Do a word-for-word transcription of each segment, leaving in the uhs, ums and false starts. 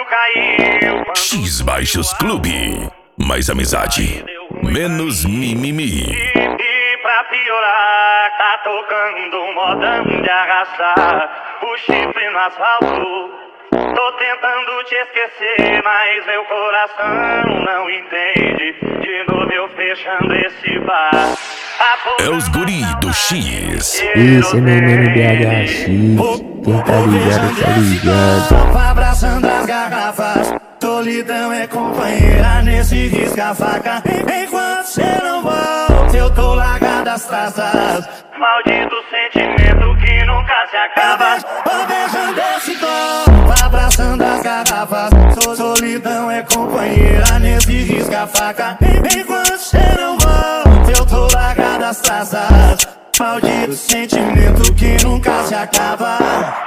caiu. X Baixos Clube. Mais amizade, menos mimimi. E pra piorar, tá tocando modão de arrastar o chifre no asfalto. Tô tentando te esquecer, mas meu coração não entende. De novo eu fechando esse bar. É os guri do X. Esse é meu mano B H X. Quem tá ligado, tá ligado. Abraçando as garrafas, solidão é companheira nesse risca-faca. Enquanto cê não volta, eu tô largado as traças. Maldito sentimento que nunca se acaba. Tô beijando esse copo, abraçando as garrafas. Sol- Solidão é companheira nesse risca-faca. Enquanto cê não volta, eu tô largado as traças. Maldito sentimento que nunca se acaba.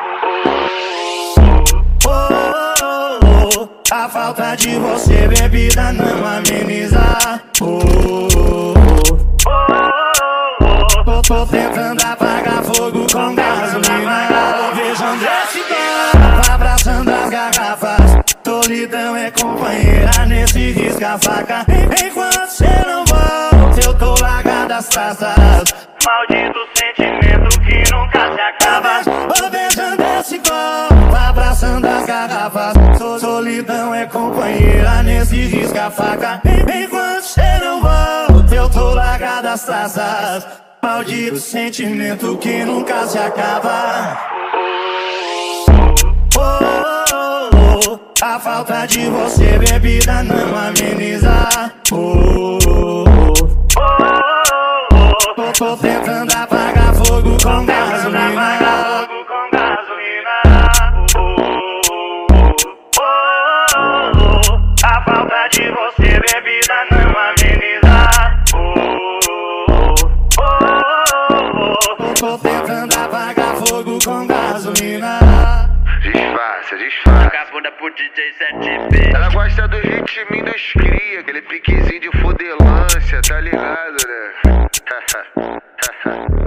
Oh, oh, oh, oh. A falta de você, bebida, não ameniza. Oh, oh, oh, oh, oh. Tô, tô tentando apagar fogo com gasolina. Vejando esse copo, abraçando as garrafas. Solidão é companheira nesse risca-faca. Enquanto cê não volta, eu tô largado as traças. Maldito sentimento que nunca se acaba. Tô beijando esse copo, abraçando as garrafas. Sol- Solidão é companheira nesse risca-faca. Enquanto cê não volta, eu tô largado as traças. Maldito sentimento que nunca se acaba. Oh, oh, oh, oh. A falta de você, bebida, não ameniza. Oh, oh, oh, oh. Tô, tô tentando apagar fogo com gasolina. A falta de você, bebida, não ameniza. Tô tentando apagar fogo com gasolina. Disfarça, disfarça. Vagabunda pro D J sete B. Ela gosta do ritminho dos cria, aquele piquezinho de fudelância, tá ligado, né?